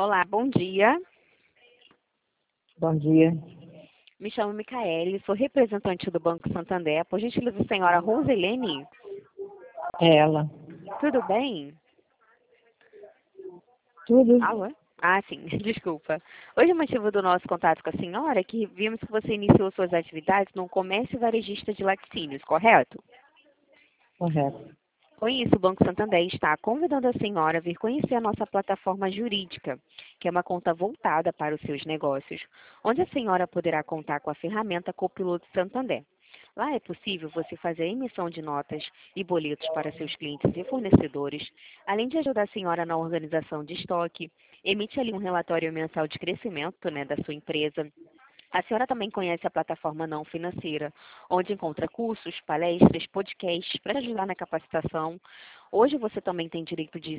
Olá, bom dia. Bom dia. Me chamo Micaele, sou representante do Banco Santander. Por gentileza, senhora Roselene, É ela. tudo bem? Tudo? Alô? Ah, sim, desculpa. Hoje o motivo do nosso contato com a senhora é que vimos que você iniciou suas atividades no comércio varejista de laticínios, correto? Correto. Com isso, o Banco Santander está convidando a senhora a vir conhecer a nossa plataforma jurídica, que é uma conta voltada para os seus negócios, onde a senhora poderá contar com a ferramenta Copiloto Santander. Lá é possível você fazer a emissão de notas e boletos para seus clientes e fornecedores, além de ajudar a senhora na organização de estoque, emite ali um relatório mensal de crescimento, da sua empresa. A senhora também conhece a plataforma Não Financeira, onde encontra cursos, palestras, podcasts para ajudar na capacitação. Hoje você também tem direito de